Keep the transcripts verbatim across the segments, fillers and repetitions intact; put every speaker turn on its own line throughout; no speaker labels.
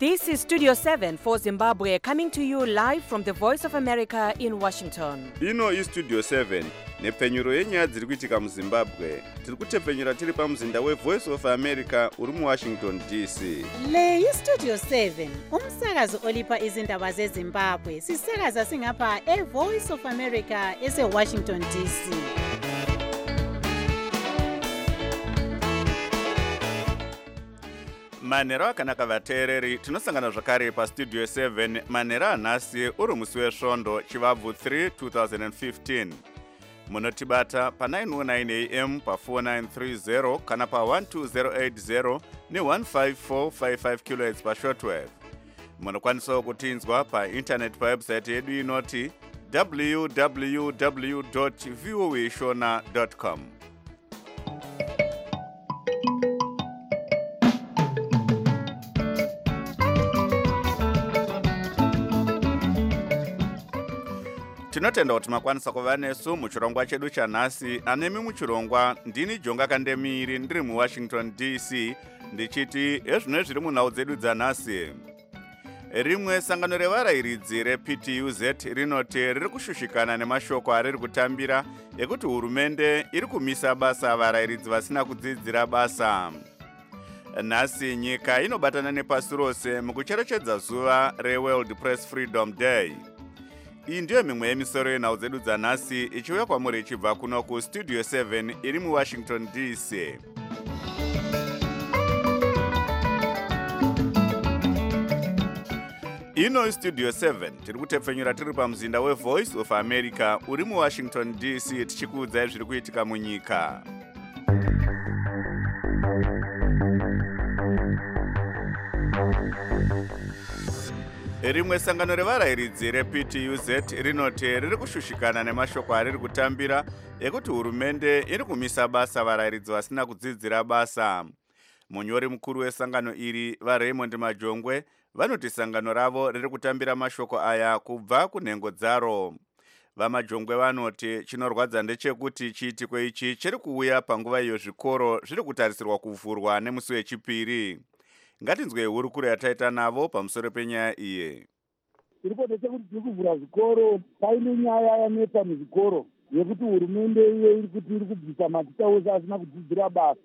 This is Studio seven for Zimbabwe, coming to you live from the Voice of America in Washington.
Ino is Studio seven, nepfenyuro yenyaya dziri kuitika muZimbabwe. Tiri kutepfenyura tiri pamuzinda weVoice of America uri muWashington D C.
Le yi Studio seven, umsakazo olipa izindaba zeZimbabwe. Sisakaza singapha eVoice of America eseWashington D C.
Manhero akanaka vateereri, tinosangana zvakare paStudio seven manhero anhasi uri musi wesvondo chivabvu three twenty fifteen. Munotibata pa nine oh nine a m pa four nine three zero kana pa one two zero eight zero ne one five four five five kilohertz pa shortwave. Munokwanisawo kutinzwa pa internet pa website yedu inoti w w w dot voa shona dot com. Tinotenda kuti makwanisa kuva nesu muchirongwa chedu chanhasi. Anemi muchirongwa ndini Jonga Kandemiri ndiri muWashington D C ndichiti ezvino zviri munhau dzedu dzanhasi. Rimwe sangano revarayiridzi reP T U Z rinoti riri kushushikana nemashoko ariri kutambira ekuti hurumende iri kumisa basa varayiridzi vasina kudzidzira basa. Nhasi nyika inobatana nepasi rose mukucherechedza zuva reWorld Press Freedom Day. Iyi ndiyo mimwe yemisoro yenhau dzedu dzanhasi ichiuya kwamuri ichibva kuno kuStudio seven iri muWashington D C. Ino Studio seven tiri kutepfenyura tiri pamuzinda weVoice of America uri muWashington D C tichikuudzai zviri kuitika munyika. Rimwe sangano revarayiridzi reP T U Z rinoti riri kushushikana nemashoko ariri kutambira ekuti hurumende iri kumisa basa varayiridzi vasina kudzidzira basa. Munyori mukuru wesangano iri vaRaymond Majongwe vanoti sangano ravo riri kutambira mashoko aya kubva kunhengo dzaro. VaMajongwe vanoti chinorwadza ndechekuti chiitiko ichi chiri kuuya panguva iyo zvikoro zviri kutarisirwa kuvhurwa nemusi wechipiri. Ngatinzwe hurukuro yataita navo pamusoro penyaya iyi.
Tiripoti chekuti tiri kuvhura zvikoro paine nyaya yanetsa muzvikoro yekuti hurumende iyo iri kuti iri kubvisa matita ose asina kudzidzira basa.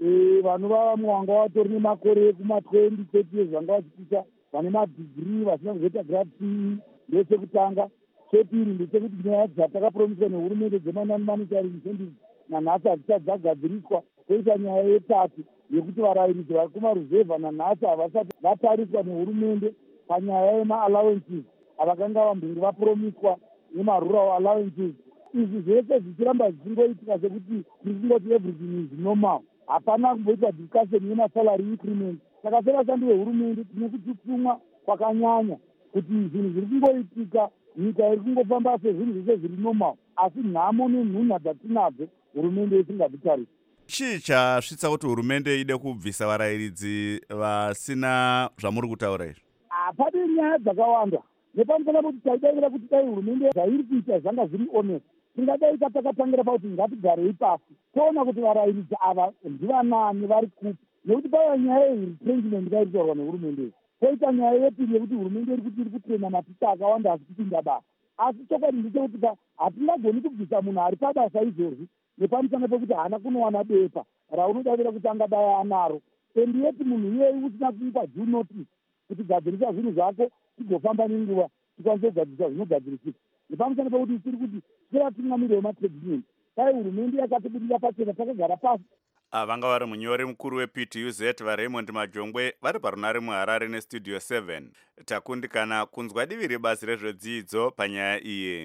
Vanova vanga vatori nemakore ekuma-twenty thirty years vanga vachipita vane madhigirii vasina kuzoita grad C E ndechekutanga. Chepiri ndechekuti nyaya dzatakapromiswa nehurumende dzema-non-monetary incentives nanhasi hadzisati dzagadziriswa. Koita nyaya yetatu yekuti varayiridzi vari kumaruzevha nanhasi havasati vatariswa nehurumende panyaya yema-allowances avakanga vambingi vapromiswa nemarural allowances. Izvi zvese zvichiramba zvichingoitika sekuti tiri kungoti everything is normal. Hapana kumboitwa discussion yemasalary increment. Saka sevashandi vehurumende tine kututumwa kwakanyanya kuti zvinhu zviri kungoitika, nyika iri kungofamba sezvinhu zvese zviri normal, asi nhamo nenhunha dzatinadzo hurumende isingazvitarisi.
Chii chasvitsa kuti hurumende ide kubvisa varayiridzi vasina zvamuri kutaura izvi?
Pane nyaya dzakawanda. Nepamusana kuti taidavira kuti dai hurumende zvairi kuita zvanga zviri honest, tingadai takatangira pakuti ngatigarei pasi toona kuti varayiridzi ava ndivanani vari kupi, nekuti paiva nyaya yeretrenchment yairi kutaurwa nehurumende. Koita nyaya yepiri yekuti hurumende iri kuti iri kutrena matita akawanda asi kupinda basa. Asi chokwadi ndechekuti hatingagoni kubvisa munhu ari pabasa izvozvi nepamusana pekuti haana kunowana bepa raunodavira kuti angadai anaro. Endi yeti munhu iyeye usina kuipa due notice kuti gadzirisa zvinhu zvako tigofamba nenguva tikwanise kugadzirisa zvinogadzirisika. Nepamusana pekuti tiri kuti tiratungamiriro wematrade union dai hurumende yakatibudira pachena takagara pasi.
Vanga vari munyori mukuru weP T U Z vaRaymond Majongwe vari parunare muHarare neStudio seven. Takundikana kunzwa divi rebazi rezvedzidzo panyaya iyi.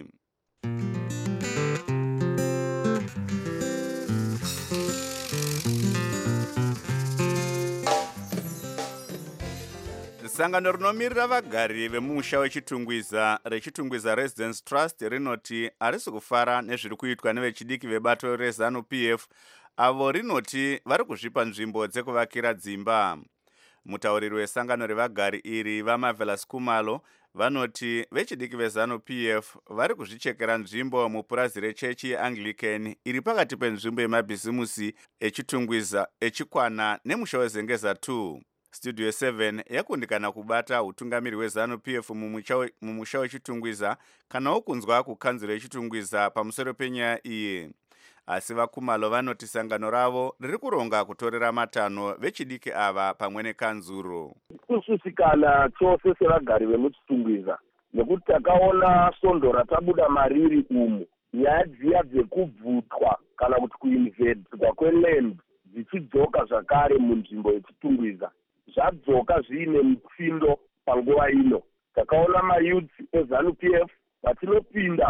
Sangano rinomirira vagari vemusha wechitungwiza rechitungwiza Residence Trust rinoti harisi kufara nezviri kuitwa nevechidiki vebato reZANU P F avo rinoti vari kuzvipa nzvimbo dzekuvakira dzimba. Mutauriri wesangano revagari iri vaMarvelous Kumalo vanoti vechidiki veZANU P F vari kuzvichekera nzvimbo mupurazi rechechi yeAnglican iri pakati penzvimbo yemabhizimusi echitungwiza echikwana nemusha weZengeza two. Studio seven yakundikana kubata utungamiri hweZanu P F mumusha wechitungwiza kanawo kunzwa kukanzuro yechitungwiza pamusoro penyaya iyi. Asi vaKumalo vanoti sangano ravo riri kuronga kutorera matanho vechidiki ava pamwe nekanzuro.
Kususikana chose sevagari vemuchitungwiza nekuti takaona svondo ratabuda mariri umu, nyaya dziya dzekubvutwa kana kuti kuinvestwa kweland dzichidzoka zvakare munzvimbo yechitungwiza zvadzoka zviine mutsindo panguva ino. Takaona mayouth eZanu P F vatinopinda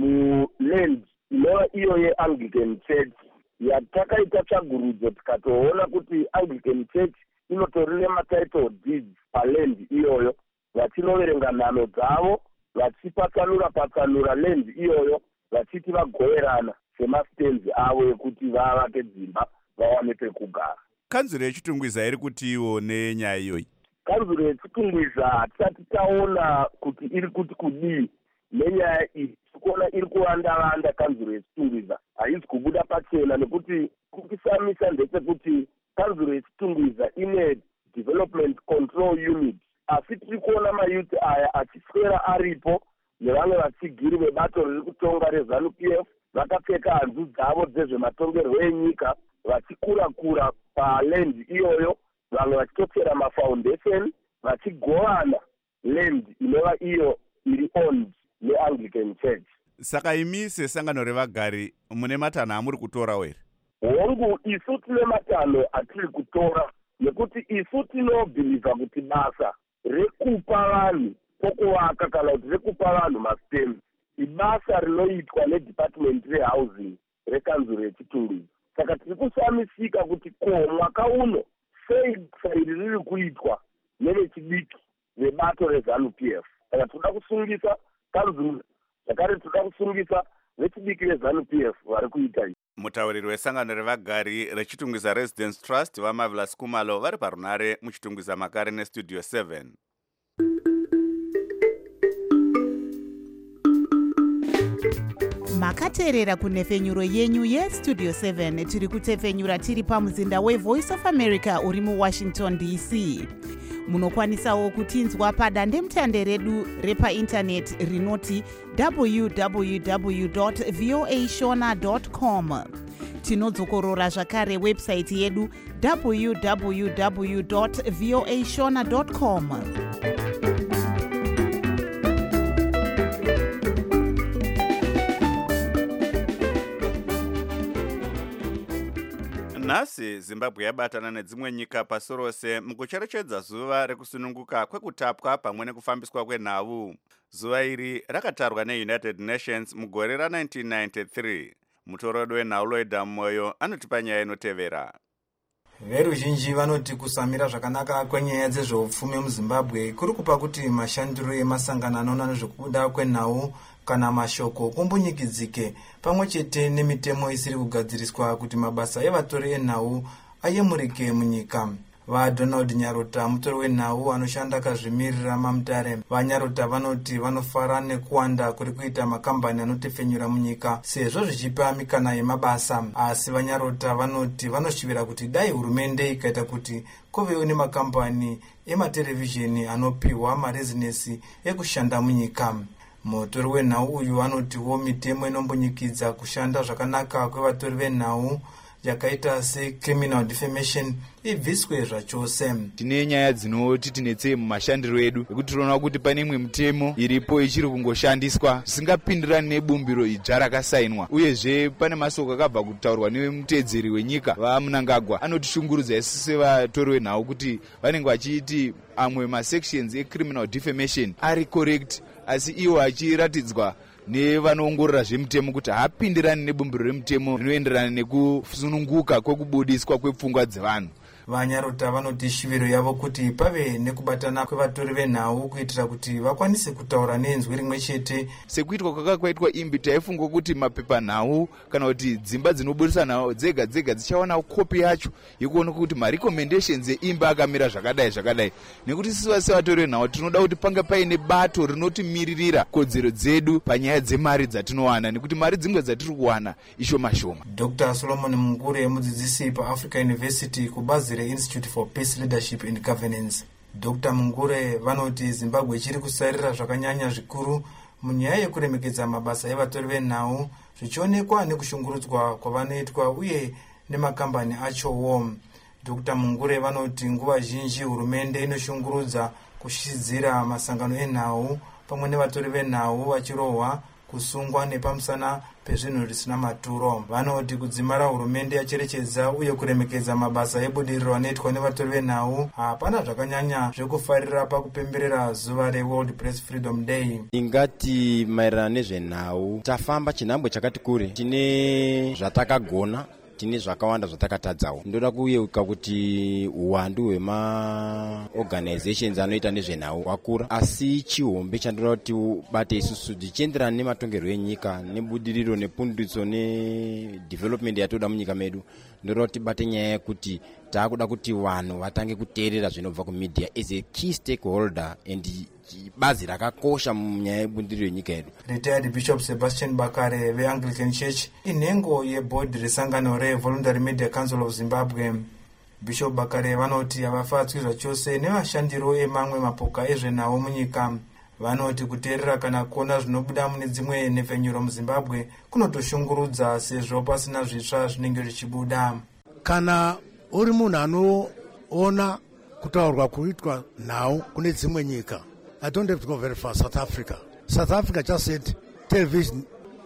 muland inova iyo yeAnglican Church yatakaita tsvagurudzo tikatoona kuti Anglican Church inotori nematitle deeds paland iyoyo, vachinoverenga nhano dzavo vachipatsanura patsanura land iyoyo vachiti vagoverana semastenzi avo ekuti vavake dzimba vawane pekugara.
Kanzuro yechitungwiza iri kutiwo nenyaya iyoyi.
Kanzuro yechitungwiza hatisati taona kuti iri kuti kudii nenyaya iyi. Tikuona iri kuwanda-wanda kanzuro yechitungwiza, haizi kubuda pachena nekuti kukisamisa ndechekuti kanzuro yechitungwiza ine development control unit, asi tiri kuona mayouth aya achiswera aripo nevamwe vatsigiri vebato riri kutonga reZanu P F vakapfeka hanzu dzavo dzezvematongerwo enyika vachikura-kura paland iyoyo, vamwe vachitochera mafoundation vachigovana land inova iyo iri owned neAnglican Church.
Saka imi sesangano revagari mune matanho amuri kutorawo here?
Hongu, isu tine matanho atiri kutora nekuti isu tinobhilivha kuti basa rekupa vanhu pokuvaka kana kuti rekupa vanhu mastenzi ibasa rinoitwa nedepartment rehousing rekanzuro yechitungwiza. Saka tiri kusamisika kuti ko mwaka uno sei sairi riri kuitwa nevechidiki vebato reZanu P F. Saka toda kusungisa kanzuro zvakare toda kusungisa vechidiki veZanu P F vari kuita izvi.
Mutauriri wesangano revagari rechitungwiza Residence Trust vaMarvelous Kumalo vari parunare muchitungwiza makare neStudio seven.
Makateerera kunhefenyuro yenyu yeStudio seven. Tiri kutefenyura tiri pamuzinda weVoice of America uri muWashington D C. Munokwanisawo kutinzwa padandemutande redu repaintaneti rinoti w w w dot voa shona dot com. Tinodzokorora zvakare website yedu w w w dot voa shona dot com.
Nhasi Zimbabwe yabatana nedzimwe nyika pasi rose mukucherechedza zuva rekusununguka kwekutapwa pamwe nekufambiswa kwenhau. Zuva iri rakatarwa neUnited Nations mugore ra-nineteen ninety-three. Mutorodi wenhau Loida Moyo anotipa nyaya inotevera.
Veruzhinji vanoti kusamira zvakanaka kwenyaya dzezveupfumi muZimbabwe kuri kupa kuti mashandiro emasangano anoona nezvekubuda kwenhau kana mashoko kumbunyikidzike, pamwe chete nemitemo isiri kugadziriswa kuti mabasa evatori enhau ayemurike munyika. VaDonald Nyarota, mutori wenhau anoshanda akazvimirira maMutare, vaNyarota vanoti vanofara nekuwanda kuri kuita makambani anotefenyura munyika sezvo zvichipa mikana yemabasa. Asi vaNyarota vanoti vanoshivira kuti dai hurumende ikaita kuti kuvewo nemakambani ematerevhizheni anopiwa marezinesi ekushanda munyika. Mutori wenhau uyu anotiwo mitemo inombonyikidza kushanda zvakanaka kwevatori venhau yakaita secriminal defamation ibviswe zvachose.
Tine nyaya dzinoti tinetse mumashandiro edu ekuti tinoona kuti pane imwe mitemo iripo ichiri kungoshandiswa zvisingapindirani nebumbiro idzva rakasainwa, uyezve pane masoko akabva kutaurwa nemutedzeri wenyika vaMnangagwa anotishungurudza isusu sevatori venhau kuti vanenge vachiti amwe masections ecriminal defamation ari correct, asi iwo achiratidzwa nevanoongorora zvemutemo kuti haapindirani nebumbiro remutemo rinoenderana nekusununguka kwekubudiswa kwepfungwa dzevanhu.
VaNyarota vanoti shiviro yavo kuti pave nekubatana kwevatori venhau kuitira kuti vakwanise kutaura nenzwi rimwe chete.
Sekuitwa kwakakwaitwa imbi taifunga kuti mapepa nhau kana kuti dzimba dzinobudisa nhau dzega dzega dzichawana kopi yacho yekuona kuti marecommendations eimba akamira zvakadai zvakadai, nekuti sisi sevatori venhau tinoda kuti panga paine bato rinotimiririra kodzero dzedu panyaya dzemari dzatinowana, nekuti mari dzimwe dzatiri kuwana ishoma shoma.
Doctor Solomon Mungure, mudzidzisi paAfrica University kubazi Muzere Institute for Peace Leadership and Governance. Doctor Mungure vanoti Zimbabwe ichiri kusarira zvakanyanya zvikuru munyaya yekuremekedza mabasa evatori venhau zvichionekwa nekushungurudzwa kwavanoitwa uye nemakambani achowo. Doctor Mungure vanoti nguva zhinji hurumende inoshungurudza kushidzira masangano enhau pamwe nevatori venhau vachirohwa kusungwa nepamusana pezvinhu zvisina maturo. Vanoti kudzimara hurumende yacherechedza uye kuremekedza mabasa ebudiriro anoitwa nevatori venhau hapana zvakanyanya zvekufarira pakupemberera zuva reWorld Press Freedom Day.
Ingati maererano nezvenhau tafamba chinhambwe chakati kure, tine zvatakagona, tine zvakawanda zvatakatadzawo. Ndoda kuyeuka kuti uwandu hwemaorganizations anoita nezvenhau hwakura, asi chihombe chandoda kuti ubate isusu dzichienderana nematongerwo enyika nebudiriro nepundutso nedevelopment yatoda munyika medu. Ndoda kuti bate nyaya yekuti taakuda kuti vanhu vatange kuteerera zvinobva kumedia as a key stakeholder and bazi rakakosha munyaya yebudiriro yenyika yedu.
Retired Bishop Sebastian Bakare veAnglican Church inhengo yeboard resangano reVoluntary Media Council of Zimbabwe. Bishop Bakare vanoti havafatswi zvachose nevashandiro emamwe mapoka ezvenhau munyika. Vanoti kuteerera kana kuona zvinobuda mune dzimwe nhefenyuro muZimbabwe kunotoshungurudza sezvo pasina zvitsva zvinenge zvichibuda.
Kana uri munhu anoona kutaurwa kuitwa nhau kune dzimwe nyika, I don't have to go very far. South Africa. South Africa just said television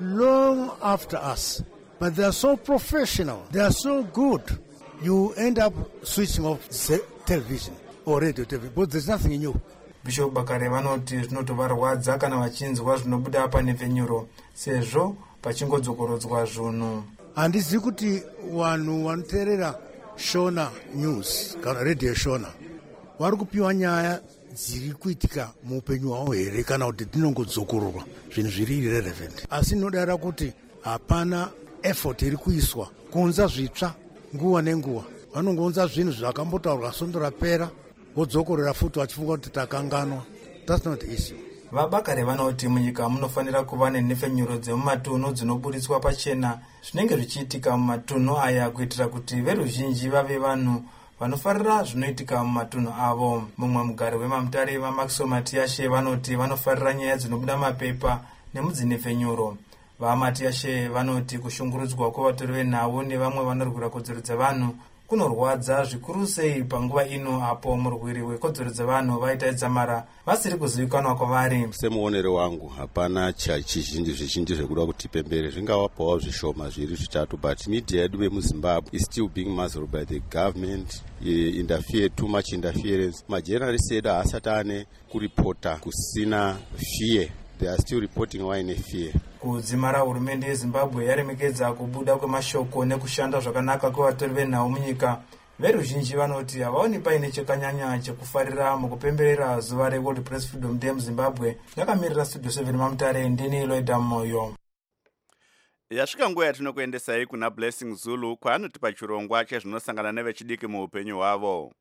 long after us. But they are so professional. They are so good. You end up switching off television or radio television, but there's nothing in you.
Bishop Bakare vanoti zvinotovarwadza kana vachinzwa zvinobuda panhefenyuro sezvo pachingodzokorodzwa zvinhu.
Handizivi kuti vanhu vanoteerera Shona News kana radio Shona vari kupiwa nyaya dziri kuitika muupenyu hwavo here kana kuti tinongodzokororwa zvinhu zviri irrelevant. Asi ndinodara kuti hapana effort iri kuiswa kuunza zvitsva nguva nenguva. Vanongounza zvinhu zvakambotaurwa sondo rapera vodzokorera futi vachifunga kuti takanganwa. That's not the issue.
Vabakare vanoti munyika munofanira kuva nenhefenyuro dzemumatunhu dzinoburitswa pachena zvinenge zvichiitika mumatunhu aya kuitira kuti veruzhinji vave vanhu vanofarira zvinoitika mumatunhu avo. Mumwe mugari wemamutare vaMaxwell Matiashe vanoti vanofarira nyaya dzinobuda mapepa nemudzinhefenyuro. VaMatiashe vanoti kushungurudzwa kwavatori venhau nevamwe vanorwira kodzero dzevanhu kunorwadza zvikuru sei panguva ino apo murwiri wekodzero dzevanhu vaita dzamara vasiri kuzivikanwa kwavari.
Semuonero wangu hapana chizhinji zvizhinji zvekuda kuti pembere zvingavapawo zvishoma zviri zvitatu, but media yedu yemuZimbabwe is still being muzzled by the government. Interfere too much interference. Majournalists edu haasati ane kuripota kusina fear. They are still reporting why in a fear.
Kudzimara hurumende yeZimbabwe yaremekedza kubuda kwemashoko nekushanda zvakanaka kwevatori venhau munyika. Veruzhinji vanoti havaoni paine chakanyanya chekufarira mukupemberera zuva reWorld Press Freedom Day muZimbabwe. Ndakamirira Studio seven Mamutare, ndini Loida Moyo.
Yasvika nguva yatinokuendesai kuna Blessing Zulu kwaanotipa chirongwa chezvinosangana nevechidiki muupenyu hwavo.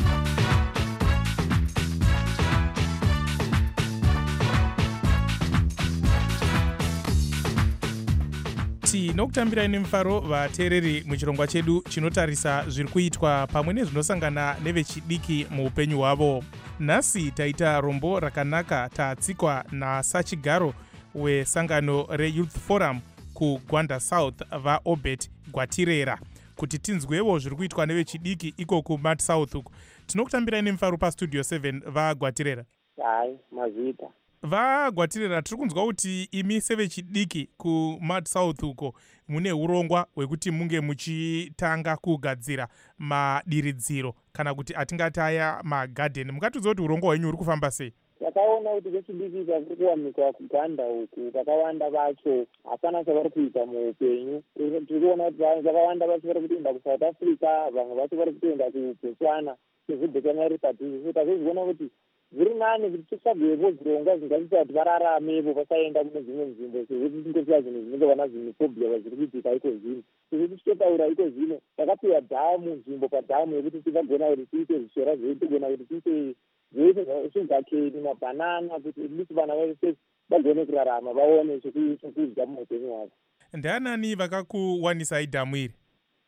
Tinokutambirai nemufaro vateereri muchirongwa chedu chinotarisa zviri kuitwa pamwe nezvinosangana nevechidiki muupenyu hwavo. Nhasi taita rombo rakanaka tatsikwa nasachigaro wesangano reYouth Forum kuGwanda South vaObert Gwatirera kuti tinzwevo zviri kuitwa nevechidiki iko kuMat South uko. Tinokutambirai nemufaro paStudio seven vaGwatirera.
Hai, mazita.
VaGwatirera, tiri kunzwa kuti imi sevechidiki kuMat South uko mune urongwa hwekuti munge muchitanga kugadzira madiridziro kana kuti atingati aya magarden. Mungatiudza kuti urongwa hwenyu uri kufamba sei?
Takaona kuti vechidiki vari kuwanikwa kuGwanda uku vakawanda vacho hapana chavari kuita muupenyu. Tiri kuona kuti vakawanda vacho vari kutoenda kuSouth Africa, vamwe vacho vari kutoenda kuBotswana sezvidhekana iri padhuze. So takuziona kuti zviri nani kuti tisagwepo zvirongwa zvingaita kuti vararamepo vasaenda kune dzimwe nzvimbo sezvoti tingoziva zvinhu zvinenge vana zvinofobia zviri kuitika iko zvino. Sezvoti tichitaura iko zvino takapiwa dhamu, nzvimbo padhamu yekuti tingagona kuti tiite zvishora zvedu, tigona kuti tiite zvedu sugakeni, mabhanana, kuti isi vana vese vagone kurarama vaone chokudya muupenyu hwavo.
Ndianani vakakuwanisai dhamu iri?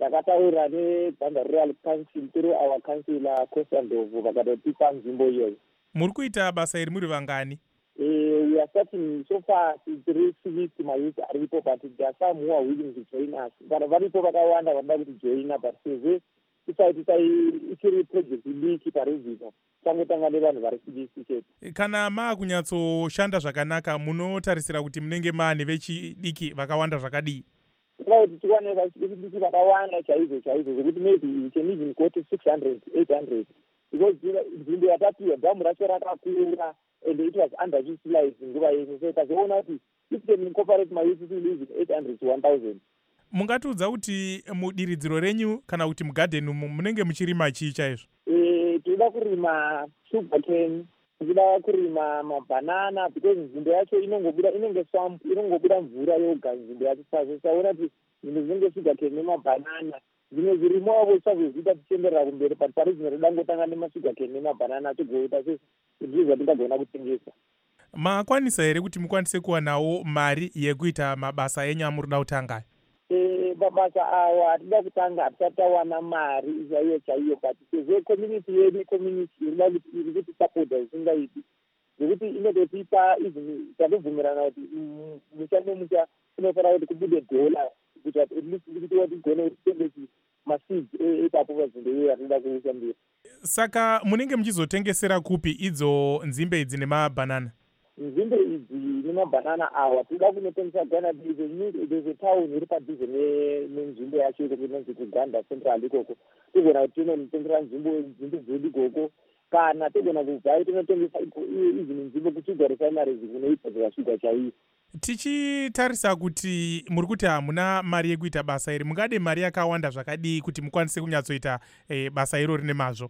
takataura nebhanga rural council through our councilor Kosandovu vakatotipa nzvimbo iyoyo.
Muri kuita basa iri muri vangani?
Uh, we are starting so far three cities mayouth aripo, but there are some who are willing to join us. But varipo vakawanda vanoda kuti joina, but sezve tisaitisa ichiri project idiki parizvino tangotanga nevanhu vari sidisi chete.
Kana maakunyatsoshanda zvakanaka munotarisira kuti munenge maane vechidiki vakawanda zvakadii?
Toda kuti tiwane vechidiki vakawanda chaizvo chaizvo zvekuti maybe we can even go to six hundred, eight hundred, because nzvimbo yatapiwa dhamu racho rakakura and it was underutilized nguva yese. So tazoona kuti if can incorporate my youth to live in eight hundred to one thousand.
Mungatiudza kuti mudiridziro renyu kana kuti mugarden umu munenge muchirima chii chaizvo?
Eh, tinoda kurima sugar cane, tinoda kurima mabhanana, because nzvimbo yacho inongobuda inenge swamp, inongobuda mvura yoga nzvimbo yacho. Saka taona kuti nzvimbo dzinenge sugar cane nemabhanana zvimwe zvirimo avo savozviita tichienderera kumberi, but pari zvino roda ngotanga nemasugar cane nemabhanana tigoita sezvizvo tingagona kutengesa.
Makwanisa here kuti mukwanise kuwanawo mari yekuita mabasa enyu amurida kutanga?
Eh, mabasa awa hatida kutanga hatisati tawana mari chaiyo chaiyo, but sezve community yedu community irida iri kuti sapota zvisingaiti zvekuti inototipa izvi tatobvumirana kuti musha nemusha unofanira kuti kubude dhola kuti at least kuti tigone kutengesa maseeds ipapo pazinto iyo yatinoda kushandisa.
Saka munenge muchizotengesera kupi idzo nzimbe idzi nemabhanana?
Nzimbe idzi nemabhanana awa tinoda kunotengesa Ghana. There's a town iri padhuze nenzvimbo yacho iko inonzi kuGanda Central ikoko. Tigona kuti tinotengesera nzvimbo nzimbo dzedu ikoko, kana tigona kubvayo tinotengesa izvi nzvimbo kusugar refineries kunoita zvakashuga chaiyo.
Tichitarisa kuti muri kuti hamuna mari yekuita basa iri, mungade mari yakawanda zvakadii kuti mukwanise kunyatsoita e, basa irori nemazvo?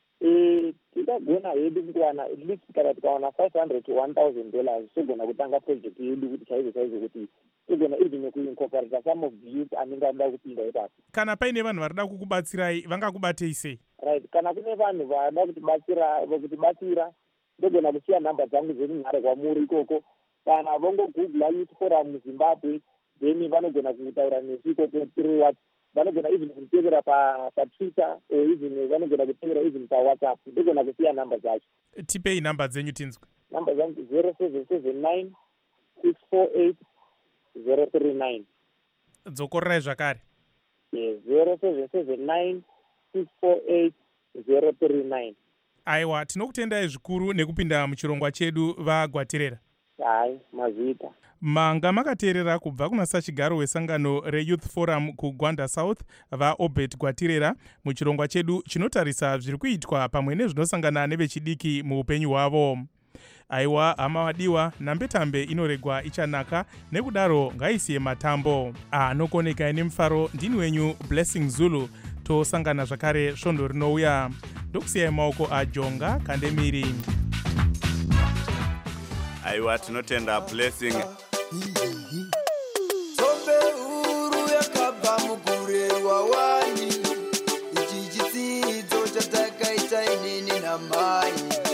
Eh, tikagona hedu kuwana at least kana tikawana five hundred to one thousand dollars togona kutanga project yedu kuti chaizvo chaizvo kuti tigona even kuincorporate some of the youth anenge anoda kupinda ipapo.
Kana paine vanhu varida kukubatsirai vangakubatei sei?
Right, kana kune vanhu vanoda kutibatsira kutibatsira ndogona kusiya nhamba dzangu dzenhare kwamuri ikoko, kana vongogoogla youth forum muZimbabwe then vanogona kutaura nesu ikoko through what vanogona even kutevera patwitter or even vanogona kutevera even pawhatsapp, ndogona kusiya nhamba dzacho.
Tipei nhamba dzenyu tinzwe.
Nhamba dzangu zero seven seven nine six four eight zero three nine.
Dzokorerai zvakare.
Yes, zero seven seven nine six four eight zero three nine.
Aiwa, tinokutendai zvikuru nekupinda muchirongwa chedu vaGwatirera.
Hai, mazita.
Manga makateerera kubva kuna sachigaro wesangano reYouth Forum kuGwanda South vaObert Gwatirera muchirongwa chedu chinotarisa zviri kuitwa pamwe nezvinosangana nevechidiki muupenyu hwavo. Aiwa hama vadiwa, nambetambe inoregwa ichanaka, nekudaro ngaisiye matambo. Anokoneka ine mufaro ndini wenyu Blessing Zulu. Tosangana zvakare svondo rinouya. Ndokusiyai maoko aJonga Kandemiri.
Aiwa tinotenda Blessing.
Sombe uru yakabva mukurerwa wani, ichi chidzidzo chatakaita inini namai.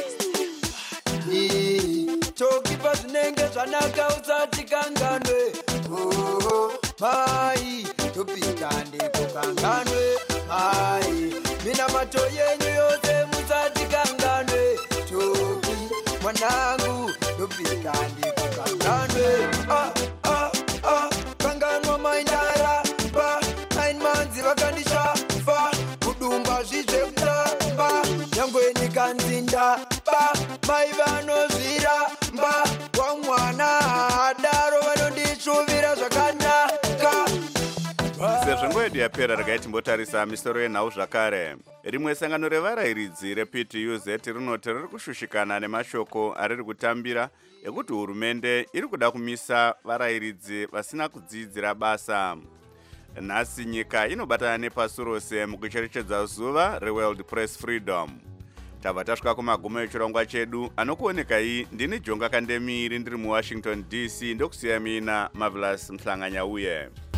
Chokipa zvinenge zvanaka usati kanganwe, oh mai, topita ndiko kanganwe mai, mina mato yenyu yose musati kanganwe, choki mwanangu topita ndiko kanganwe. Ah ah ah, kanganwa maindara ba, nine months vakandisha fa, kudumba zvizve kutamba, nyangwe nikanzinda ba, mai vanozvira mba wamwana adaro vanondishuvira zvakanaka.
Sezvo nguva yedu yapera, regai timbotarisa misoro yenhau zvakare. Rimwe sangano revarayiridzi reP T U Z rinoti riri kushushikana nemashoko ariri kutambira ekuti hurumende iri kuda kumisa varayiridzi vasina kudzidzira basa. Nhasi nyika inobatana nepasi rose mukucherechedza zuva reWorld Press Freedom. Tabva tasvika kumagumo echirongwa chedu, anokuonekai ndini Jonga Kandemiri ndiri muWashington D C, ndokusiyai mina Marvelous Mhlanganyauye.